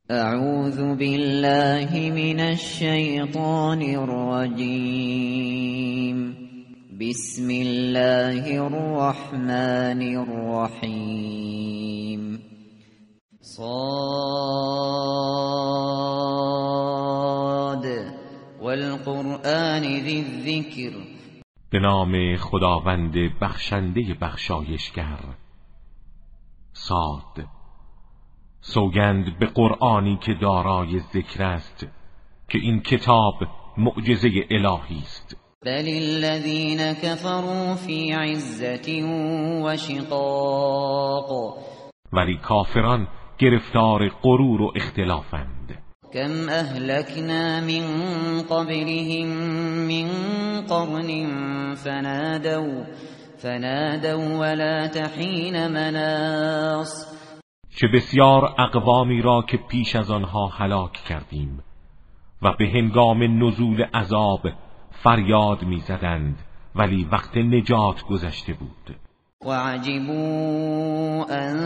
اعوذ بالله من الشیطان الرجیم. بسم الله الرحمن الرحیم. صاد والقرآن ذی الذکر. به نام خداوند بخشنده بخشایشگر. صاد. سوگند به قرآنی که دارای ذکر است که این کتاب معجزه الهی است. بل الذین کفروا فی عزة و شقاق. ولی کافران گرفتار غرور و اختلافند. کم اهلکنا من قبلهم من قرن فنادوا ولا تحین مناص. چه بسیار اقوامی را که پیش از آنها هلاک کردیم و به هنگام نزول عذاب فریاد می‌زدند ولی وقت نجات گذشته بود. وعجبوا ان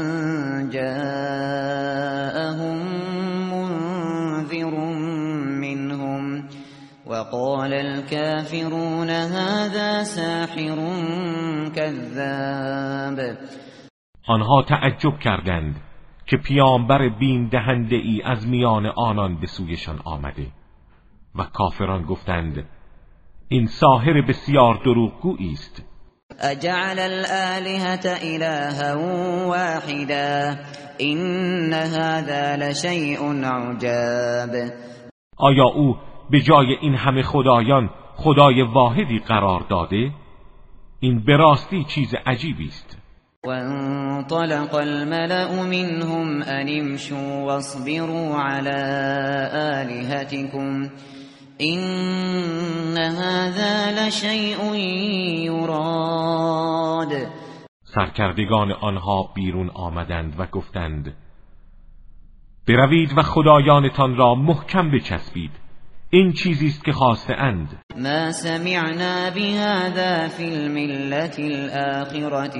جاءهم منذر منهم وقال الكافرون هذا ساحر كذاب. آنها تعجب کردند که پیامبر بیم دهنده ای از میان آنان به سویشان آمده و کافران گفتند این ساحر بسیار دروغگویی است. اجعل الآلهة الها واحدا ان هذا لشیء عجاب. آیا او به جای این همه خدایان خدای واحدی قرار داده؟ این به راستی چیز عجیبی است. وانطلق الملأ منهم ان امشوا واصبروا على آلهتكم ان هذا لشیء یراد. سرکردگان آنها بیرون آمدند و گفتند بروید و خدایانتان را محکم بچسبید، این چیزی است که خواسته اند. ما سمعنا بهذا فی الملة الآخرة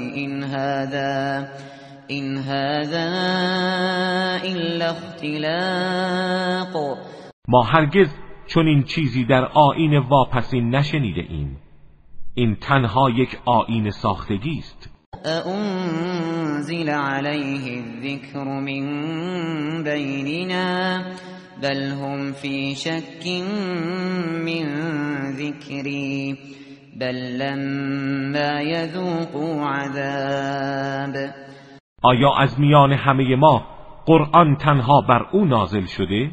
این هذا الا اختلاق. ما هرگز چون این چیزی در آیین واپسین نشنیده ایم، این تنها یک آیین ساختگی است. انزل علیه الذکر من بیننا بل هم فی شک من ذکری بل لما یذوقوا عذاب. آیا از میان همه ما قرآن تنها بر او نازل شده؟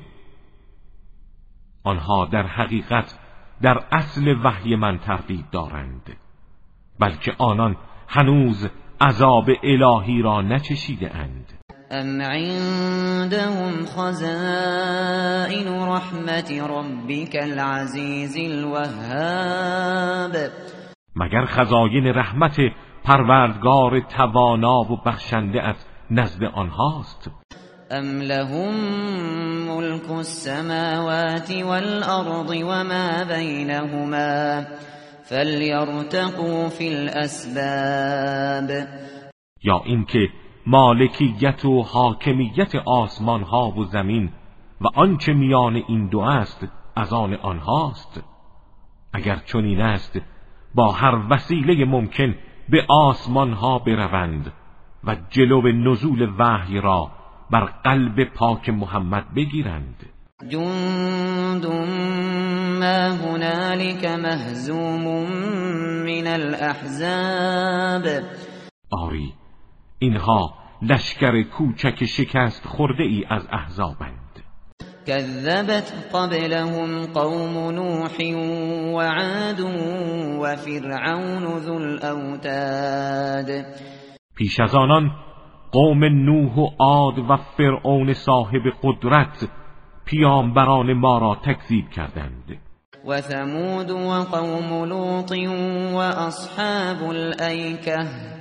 آنها در حقیقت در اصل وحی من تردید دارند، بلکه آنان هنوز عذاب الهی را نچشیده اند. ام عندهم خزائن رحمت ربک العزیز الوهاب. مگر خزاین رحمت پروردگار توانا و بخشنده از نزد آنهاست؟ ام لهم ملک السماوات والارض وما بینهما فلیرتقوا فی الاسباب. یا اینکه مالکیت و حاکمیت آسمان ها و زمین و آنچه میان این دو است از آن آنهاست. اگر چنین است با هر وسیله ممکن به آسمان ها بروند و جلو نزول وحی را بر قلب پاک محمد بگیرند. جند ما هنالک مهزوم من الاحزاب. آری، اینها لشکر کوچک شکست خورده ای از احزابند. كذبت قبلهم قوم نوح وعاد وفرعون ذو الاوتاد. پیش از آنان قوم نوح و عاد و فرعون صاحب قدرت پیامبران ما را تکذیب کردند. و ثمود و قوم لوط و اصحاب الایکه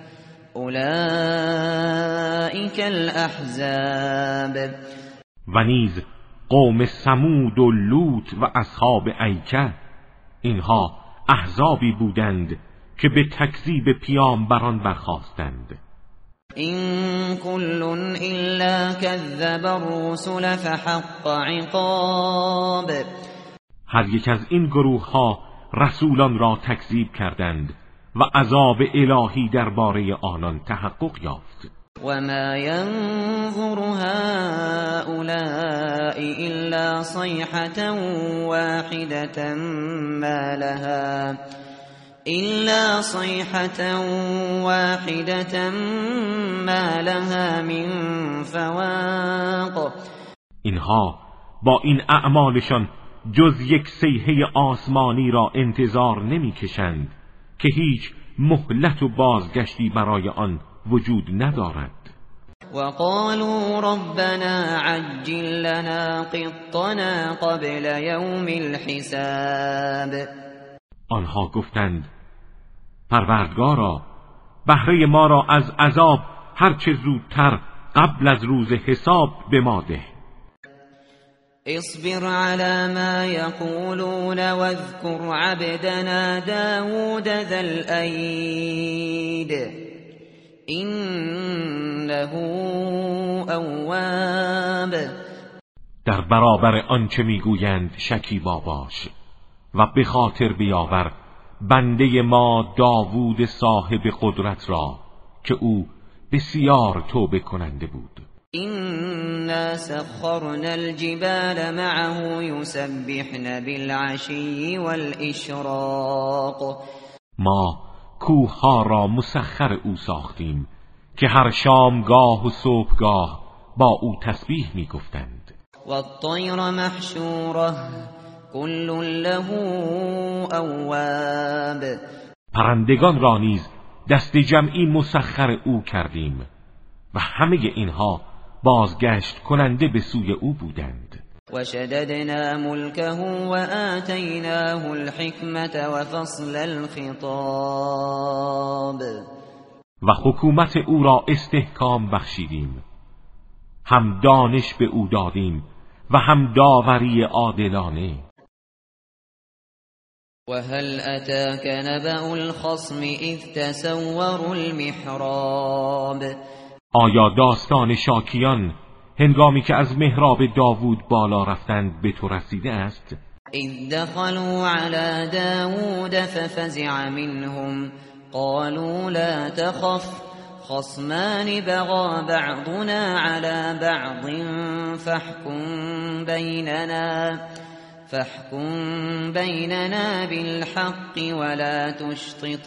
اولئک الاحزاب. و نیز قوم ثمود و لوط و اصحاب ایکه، اینها احزابی بودند که به تکذیب پیامبران برخاستند. این کل الا کذب الرسل فحق عقاب. هر یک از این گروه ها رسولان را تکذیب کردند و عذاب الهی درباره آنان تحقق یافت. وما ينظر هؤلاء إلا صيحة واحدة ما لها من فواق. اینها با این اعمالشان جز یک صیحه آسمانی را انتظار نمی‌کشند که هیچ مهلت و بازگشتی برای آن وجود ندارد. وقالوا ربنا عجل لنا قطنا قبل يوم الحساب. آنها گفتند پروردگارا بهره ما را از عذاب هرچه زودتر قبل از روز حساب به ما ده. اصبر على ما يقولون واذكر عبدنا داود ذا الأيد إنه اواب. در برابر آنچه میگویند شکیبا باش و به خاطر بیاور بنده ما داوود صاحب قدرت را که او بسیار توبه کننده بود. إنا سخرنا الجبال معه يسبحن بالعشي والإشراق. ما کوه‌ها را مسخر او ساختیم که هر شامگاه و صبحگاه با او تسبیح می‌گفتند. والطير محشوره كل له اواب. پرندگان را نیز دست جمعی مسخر او کردیم و همه اینها بازگشت کننده به سوی او بودند. وشددنا ملكه وآتيناه الحكمة وفصل الخطاب. و حکومت او را استحکام بخشیدیم، هم دانش به او دادیم و هم داوری عادلانه. وهل أتاك نبأ الخصم إذ تسوروا المحراب. آیا داستان شاکیان هنگامی که از محراب داوود بالا رفتند به تو رسیده است؟ اذ دخلوا على داود ففزع منهم قالوا لا تخف خصمان بغى بعضنا على بعض فاحكم بيننا بالحق ولا تشطط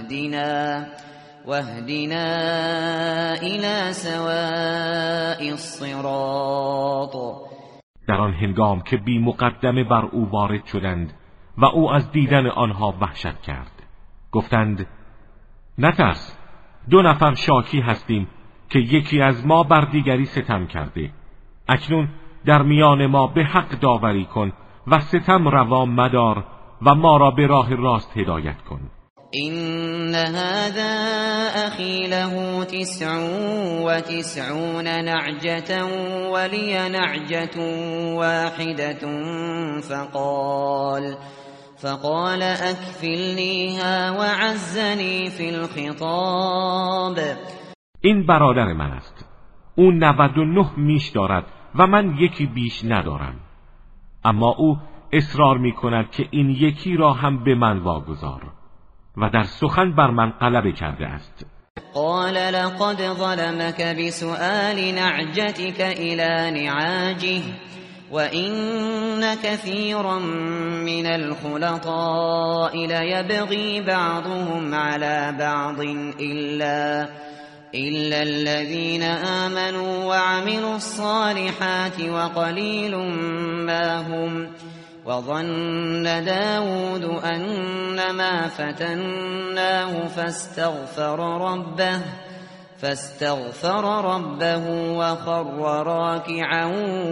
واهدنا إلى سواء الصراط. در آن هنگام که بی مقدمه بر او وارد شدند و او از دیدن آنها وحشت کرد، گفتند نترس، 2 نفر شاکی هستیم که یکی از ما بر دیگری ستم کرده. اکنون در میان ما به حق داوری کن و ستم روا مدار و ما را به راه راست هدایت کن. إن هذا أخي له 99 نعجة ولي نعجة واحدة فقال أكفلنيها وعزني في الخطاب. این برادر من است، او 99 میش دارد و من یکی بیش ندارم، اما او اصرار می کند که این یکی را هم به من واگذار و در سخن بر من غلبه کرده است. قال لقد ظلمك بسؤال نعجتك إلى نعاجه وإن كثيرا من الخلطاء ليبغي بعضهم على بعض إلا الذين آمنوا وعملوا الصالحات وقليل ما هم. وظن داود أنما فتناه فاستغفر ربه وخر راكعا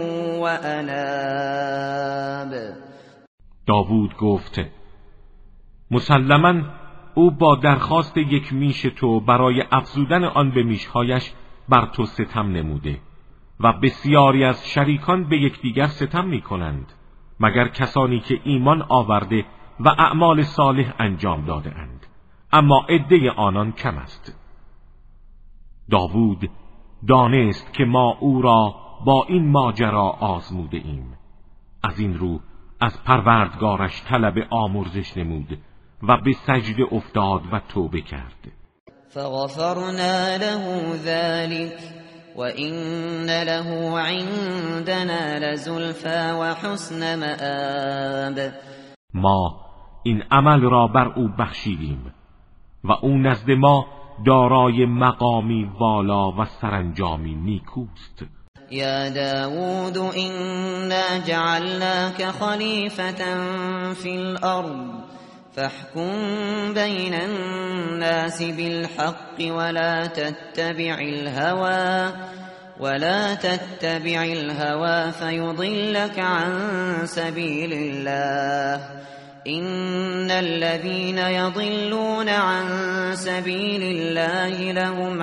وأناب. داوود گفت مسلماً او با درخواست یک میش تو برای افزودن آن به میشهایش بر تو ستم نموده و بسیاری از شریکان به یکدیگر ستم میکنند مگر کسانی که ایمان آورده و اعمال صالح انجام داده اند، اما عده آنان کم است. داوود دانست که ما او را با این ماجرا آزموده ایم. از این رو از پروردگارش طلب آمرزش نمود و به سجده افتاد و توبه کرد. فغفرنا له ذلك وإن له عندنا لزلفى وحسن مآب. ما این عمل را بر او بخشیدیم و او نزد ما دارای مقامی والا و سرانجامی نیکوست. یا داود إنا جعلناك خلیفة فی الأرض فاحكم بين الناس بالحق ولا تتبع الهوى فيضلك عن سبيل الله إن الذين يضلون عن سبيل الله لهم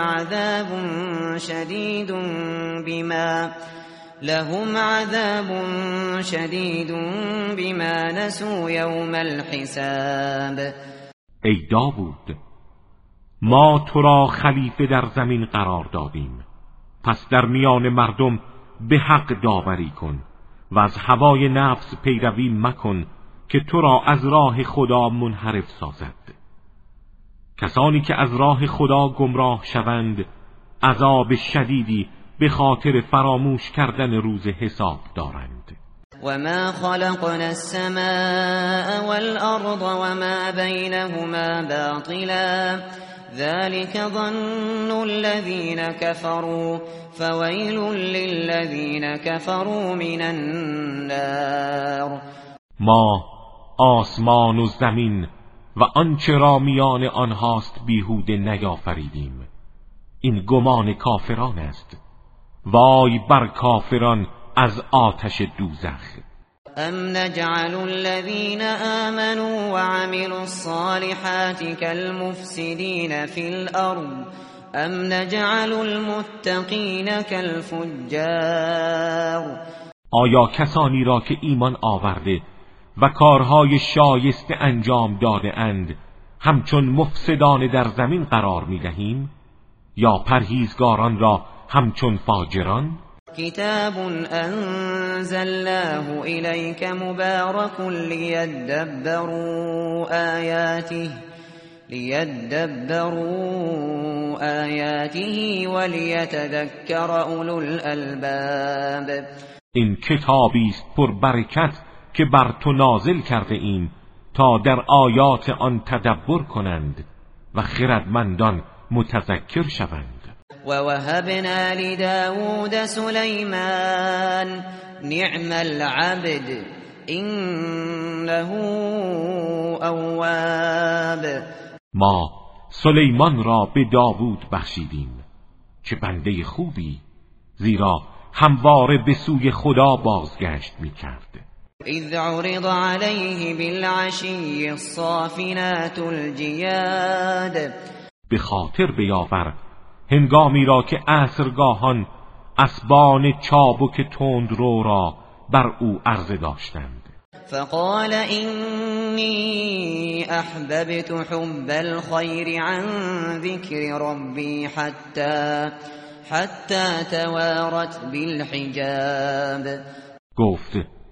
عذاب شدید بما نسوا یوم الحساب. ای داوود، ما تو را خلیفه در زمین قرار دادیم، پس در میان مردم به حق داوری کن و از هوای نفس پیروی مکن که تو را از راه خدا منحرف سازد. کسانی که از راه خدا گمراه شوند عذاب شدیدی به خاطر فراموش کردن روز حساب دارند. وما خلقنا السماء والأرض وما بينهما باطلا ذلك ظن الذين كفروا فويل للذين كفروا من النار. ما آسمان و زمین و آنچه را میان آنهاست بیهوده نیافریدیم. این گمان کافران است. وای بر کافران از آتش دوزخ. ام نجعل الذين آمنوا وعملوا الصالحات كالمفسدين في الأرض ام نجعل المتقين كالفجار. آیا کسانی را که ایمان آورده و کارهای شایسته انجام داده اند همچون مفسدان در زمین قرار می دهیم یا پرهیزگاران را همچون فاجران؟ کتاب انزلناه الیک مبارک لیدبروا آیاته ولیتذکر اولو الالباب. این کتابی است پر برکت که بر تو نازل کرده ایم تا در آیات آن تدبر کنند و خردمندان متذکر شوند. ووهبنا لداود سلیمان نعم العبد انه اواب. ما سلیمان را به داوود بخشیدیم، چه بنده خوبی، زیرا همواره به سوی خدا بازگشت می‌کرد. اذ عرض علیه بالعشی الصافنات الجیاد. به خاطر بیاور هنگامی را که عصرگاهان اسبان چابک تندرو را بر او عرضه داشتند. فقال اینی احببت حب الخیر عن ذکر ربی حتی توارت بالحجاب. گفت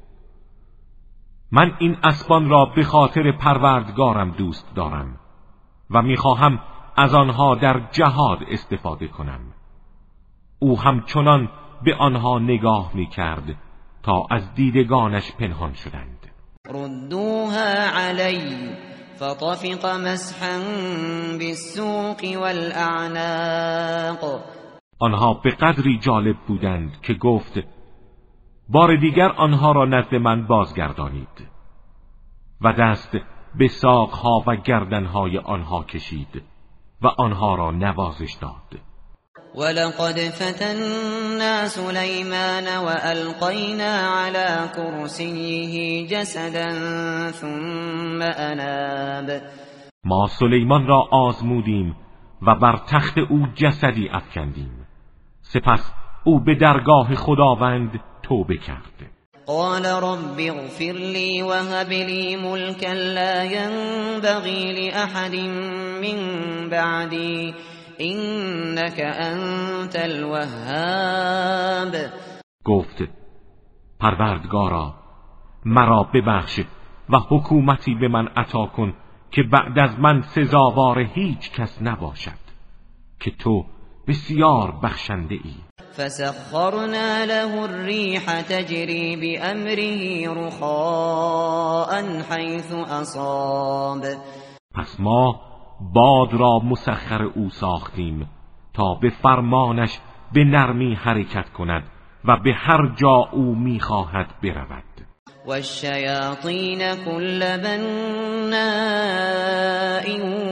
من این اسبان را به خاطر پروردگارم دوست دارم و میخواهم از آنها در جهاد استفاده کنم. او همچنان به آنها نگاه میکرد تا از دیدگانش پنهان شدند. ردوها علی فطفق مسحا بالسوق والاعناق. آنها به قدری جالب بودند که گفت بار دیگر آنها را نزد من بازگردانید و دست به ساقها و گردنهای آنها کشید و آنها را نوازش داد. ولقد فتنا سلیمان والقینا علی کرسیه جسدا ثم اناب. ما سلیمان را آزمودیم و بر تخت او جسدی افکندیم، سپس او به درگاه خداوند توبه کرد. قال رب اغفر لی وهب لی ملکا لا ينبغی لأحد من بعدی إنك أنت الوهاب. گفت پروردگارا مرا ببخش و حکومتی به من عطا کن که بعد از من سزاوار هیچ کس نباشد که تو بسیار بخشنده ای. فسخرنا له الريح تجري بأمره رخاء حيث أصاب. پس ما باد را مسخر او ساختیم تا به فرمانش به نرمی حرکت کند و به هر جا او می‌خواهد برود. والشياطين كل بناء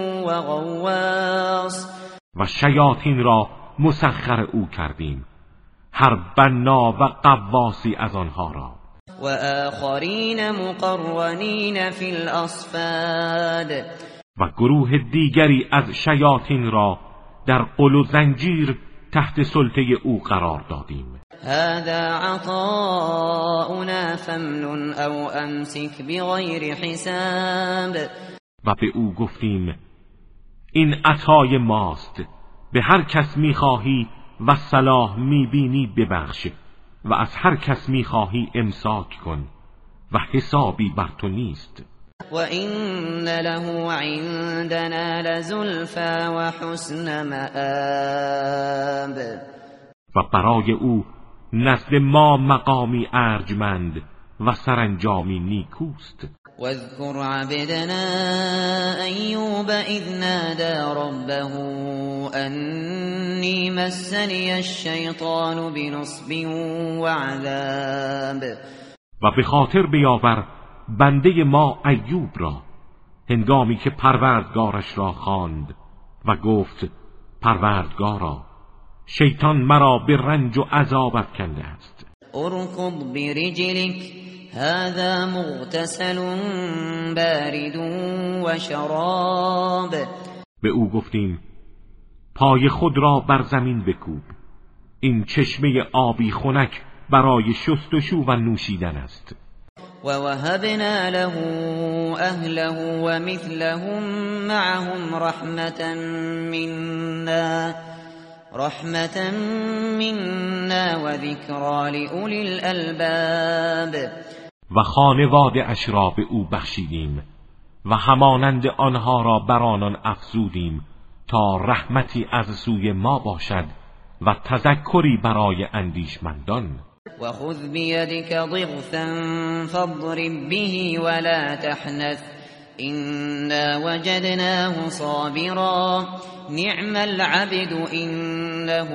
وغواص. و شیاطین را مسخر او کردیم، هر بنا و غواصی از آنها را. و آخرین مقرنین فی الاصفاد. و گروه دیگری از شیاطین را در قل و زنجیر تحت سلطه او قرار دادیم. هذا عطاؤنا فامنن او امسک بغیر حساب. و به او گفتیم این عطای ماست، به هر کس میخواهی و صلاح میبینی ببخش و از هر کس میخواهی امساک کن و حسابی بر تو نیست. و این له عندنا لزلفا و حسن مآب. و برای او نزد ما مقامی ارجمند و سرانجامی نیکوست. واذكر عبدنا ایوب اذ نادى ربه انی مسنی الشیطان بنصب وعذاب. و به خاطر بیاور بنده ما ایوب را هنگامی که پروردگارش را خواند و گفت پروردگارا شیطان مرا به رنج و عذاب افکنده است. ارکض برجلک هذا مغتسل بارد و شراب. به او گفتیم پای خود را بر زمین بکوب، این چشمه آبی خنک برای شستشو و نوشیدن است. و وهبنا له اهله و مثلهم معهم رحمة منا و ذکرى لأولی الالباب. و خانواده اش را به او بخشیدیم و همانند آنها را بر آنان افزودیم تا رحمتی از سوی ما باشد و تذکری برای اندیشمندان. و خذ بیدک ضغثا فاضرب به ولا تحنث إنا وجدناه صابرا نعم العبد إنه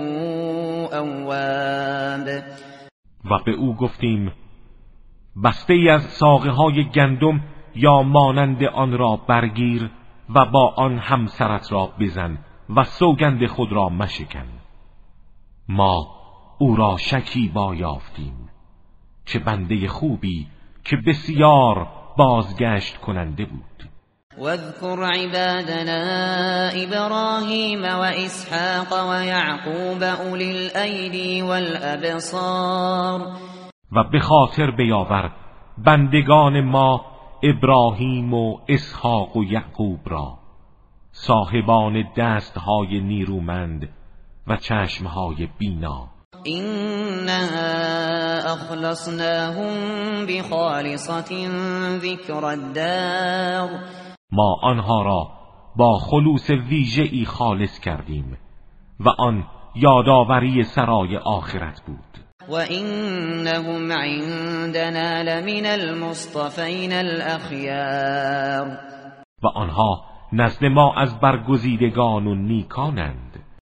اواب. و به او گفتیم بسته ای از ساقه های گندم یا مانند آن را برگیر و با آن همسرت را بزن و سوگند خود را مشکن. ما او را شکیبا یافتیم، چه بنده خوبی که بسیار بازگشت کننده بود. واذكر عبادنا ابراهیم و اسحاق و یعقوب اولی الایدی والابصار. و به خاطر بیاور بندگان ما ابراهیم و اسحاق و یعقوب را، صاحبان دستهای نیرومند و چشمهای بینا. إنا أخلصناهم بخالصة ذكر الدار. ما آنها را با خلوص ویژه‌ای خالص کردیم و آن یادآوری سرای آخرت بود. و انهم عندنا لمن المصطفین الاخیار. و آنها نزد ما از برگزیدگان و نیکانند.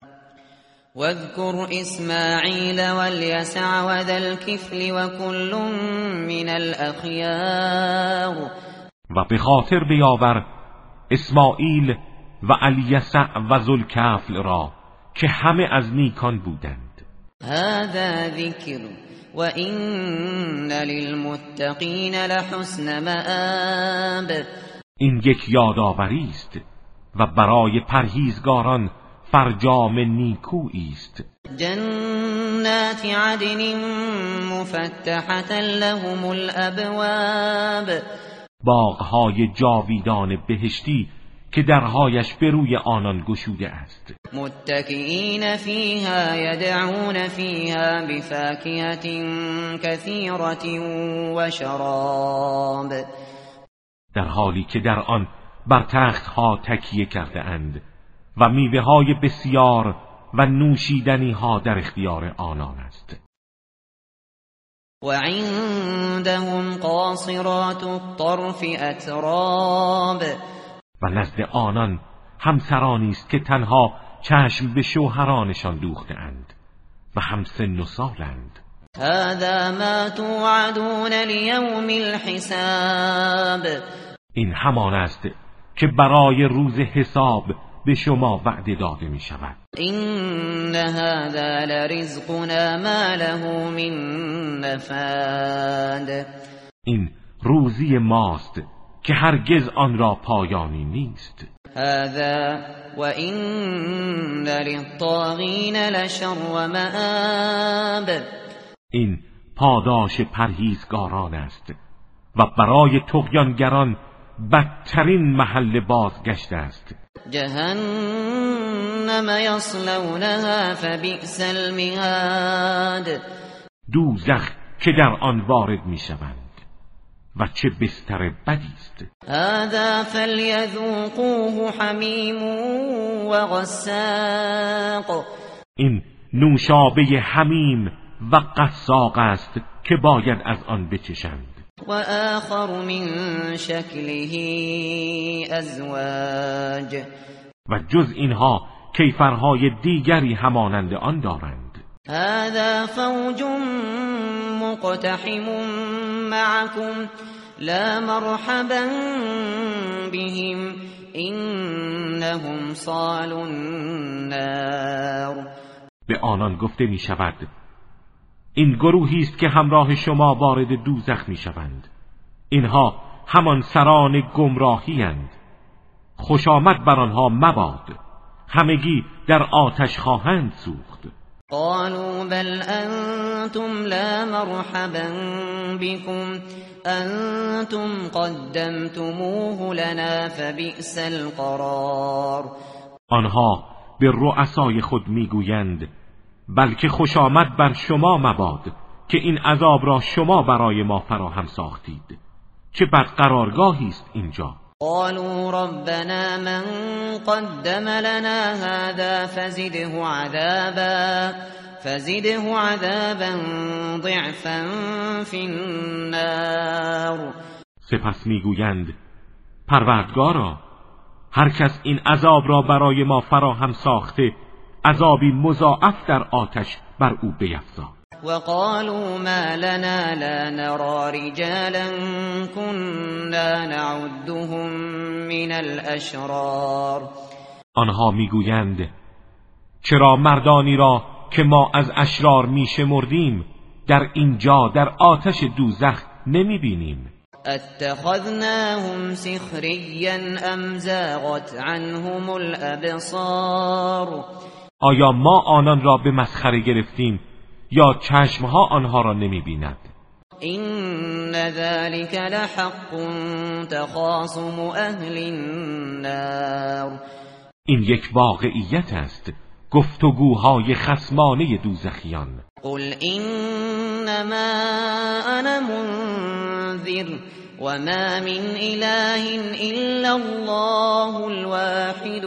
واذكر اسماعیل والیسع وذا الکفل وكل من الاخیار. و به خاطر بیاور اسماعیل و الیسع و ذوالکفل را که همه از نیکان بودند. هذا ذکر و این للمتقین لحسن مآب. این یک یادآوری است و برای پرهیزگاران فرجام نیکویی است. جنات عدن مفتحة لهم الابواب. باغهای جاویدان بهشتی که درهایش به روی آنان گشوده است. متکئین فیها یدعون فیها بفاکهة کثیرة و شراب، در حالی که در آن بر تختها تکیه کرده اند و میوه های بسیار و نوشیدنی ها در اختیار آنان است. و عندهم قاصرات الطرف اتراب، و نزد آنان همسرانی است که تنها چشم به شوهرانشان دوخته اند و هم سن و سالند. هذا ما توعدون لیوم الحساب، این همان است که برای روز حساب به شما وعده داده می شود. این هذا لرزقنا ما له من نفاد، این روزی ماست که هرگز آن را پایانی نیست. هذا و این للطاغین لشر و مآب، این پاداش پرهیزگاران است و برای طغیانگران بدترین محل بازگشت است. جهنم یصلونها فبئس المهاد، دوزخ که در آن وارد می شوند و چه بستر بدی است. هذا فلیذوقوه حمیم و غساق، این نوشابه حمیم و غساق است که باید از آن بچشند. و آخر من شکله ازواج، و جز اینها کیفرهای دیگری همانند آن دارند. هذا فوج مقتحم معكم لا مرحبا بهم انهم صالوا النار، به آنان گفته می شود این گروهی است که همراه شما وارد دوزخ می شوند. اینها همان سران گمراهی اند. خوش آمد بر آنها مباد، همگی در آتش خواهند سوخت. قالوا بل انتم لا مرحبا بكم انتم قدمتموه لنا فبئس القرار، آنها به رؤسای خود میگویند بلکه خوش آمد بر شما مباد که این عذاب را شما برای ما فراهم ساختید. چه بد قرارگاهی است اینجا. قالوا ربنا من قدم لنا هذا فزده عذابا ضعفا فی النار، سپس میگویند پروردگارا هر کس این عذاب را برای ما فراهم ساخته عذابی مضاعف در آتش بر او بیفزا. وقالوا ما لنا لا نرى رجالا كنا نعدهم من الاشرار، آنها میگویند چرا مردانی را که ما از اشرار میشمردیم در اینجا در آتش دوزخ نمیبینیم. اتخذناهم سخریا ام زاغت عنهم الابصار، آیا ما آنان را به مسخره گرفتیم یا چشمها آنها را نمی‌بیند؟ این ذلك لحق تخاصم اهل النار، این یک واقعیت است، گفتگوهای خصمانه دوزخیان. قل انما انا منذر وما من اله الا الله الواحد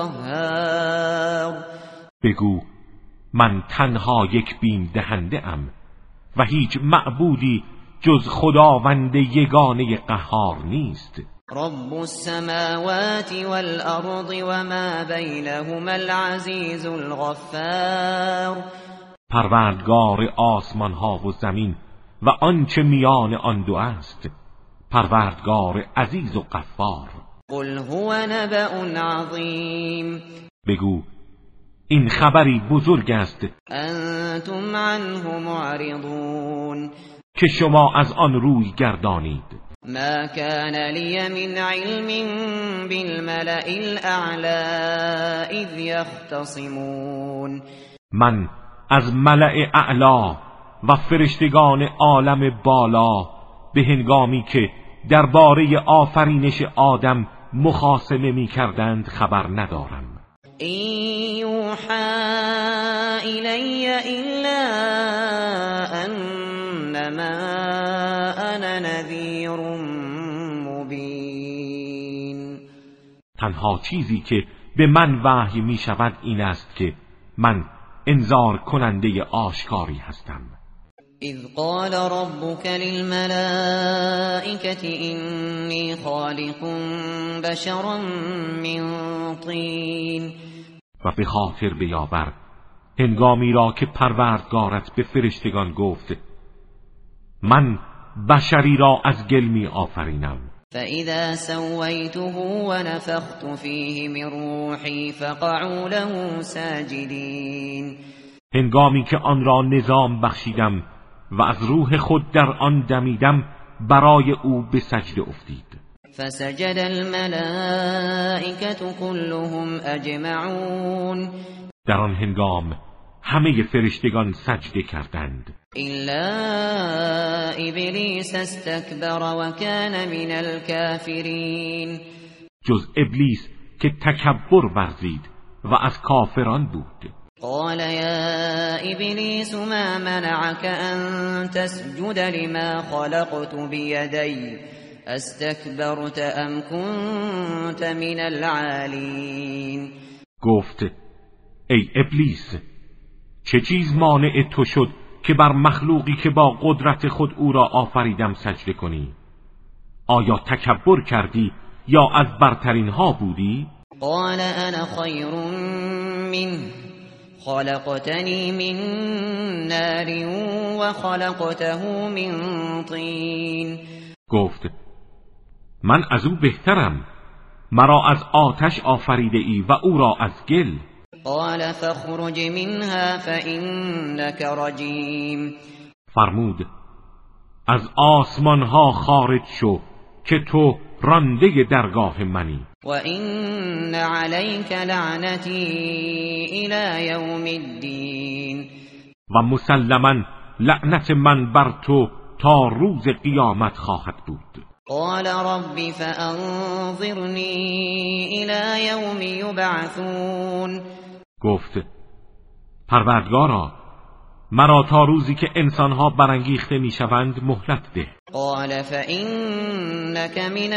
القهار، بگو من تنها یک بیم دهنده ام و هیچ معبودی جز خداوند یگانه قهار نیست. رب السماوات والارض وما بینهما العزیز الغفار، پروردگار آسمان ها و زمین و آنچه میان آن دو است، پروردگار عزیز و غفار. قل هو نبأ عظیم، بگو این خبری بزرگ است انتم عنه معرضون که شما از آن روی گردانید. ما كان لي من علم بالملأ الأعلى اذ يختصمون، من از ملأ اعلا و فرشتگان عالم بالا به هنگامی که درباره آفرینش آدم مخاصمه می‌کردند خبر ندارم. این یوحى الی الا انما انا نذیر مبین. تنها چیزی که به من وحی می شود این است که من انذار کننده آشکاری هستم. اذ قال ربك للملائكة إني خالق بشرا من طین. و به خاطر بیاور هنگامی را که پروردگارت به فرشتگان گفت من بشری را از گل می آفرینم. فإذا سويته ونفخت فيه من روحي فقعوا له ساجدين. هنگامی که آن را نظام بخشیدم و از روح خود در آن دمیدم برای او به سجده افتید. فسجد الملائكة كلهم اجمعون. در آن هنگام همه فرشتگان سجده کردند الا ابلیس استکبر و کان من الكافرین. جز ابلیس که تکبر ورزید و از کافران بود. قال یا ابلیس ما منعك ان تسجد لما خلقت بیدی استکبرت ام كنت من العالین. گفت ای ابلیس چه چیز مانع تو شد که بر مخلوقی که با قدرت خود او را آفریدم سجده کنی؟ آیا تکبر کردی یا از برترین ها بودی؟ قال انا خیر منه خلقتنی من نار و خلقته من طین. گفت من از او بهترم، مرا از آتش آفریده ای و او را از گل. قال فاخرج منها فإنك رجیم. فرمود از آسمان ها خارج شو که تو رانده درگاه منی. و این علیک لعنتی الی یوم الدین. و مسلما لعنت من بر تو تا روز قیامت خواهد بود. قال رب فانظرنی الی یوم یبعثون. گفت پروردگارا مرا تا روزی که انسانها برانگیخته میشوند مهلت ده. قال فإنك من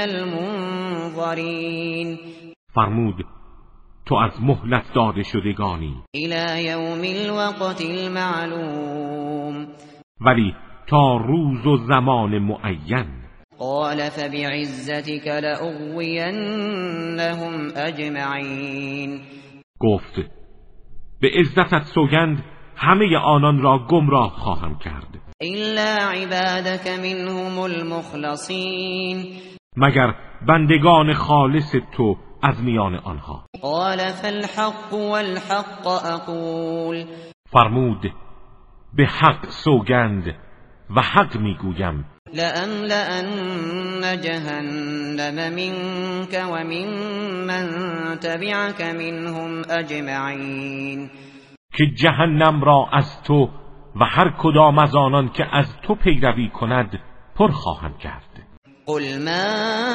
المنظرین. فرمود تو از مهلت داده شدگانی الی یوم الوقت المعلوم. ولی تا روز و زمان معین. قال فبعزتك لأغوینهم اجمعین. گفت به عزتت سوگند همه آنان را گمراه خواهم کرد الا عبادك منهم المخلصین. مگر بندگان خالص تو از میان آنها. قال فالحق والحق اقول. فرمود به حق سوگند و حق میگویم لأملأن جهنم منك ومن من تبعك منهم اجمعین. که جهنم را از تو و هر کدام از آنان که از تو پیروی کند پر خواهم کرد. قل ما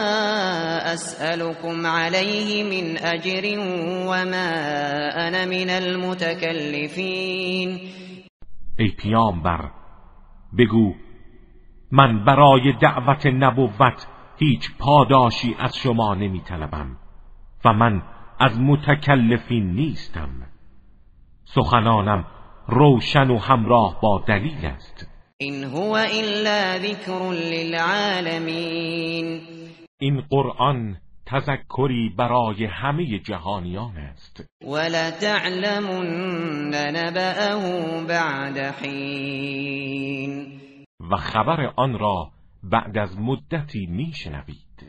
اسألكم علیه من اجر وما انا من المتکلفین. ای پیامبر بگو من برای دعوت نبوت هیچ پاداشی از شما نمی طلبم و من از متکلفین نیستم. سخنانم روشن و همراه با دلیل است. این هو الا ذکر للعالمین. این قرآن تذکری برای همه جهانیان است. ولتعلمن نبأه بعد حین. و خبر آن را بعد از مدتی میشنوید.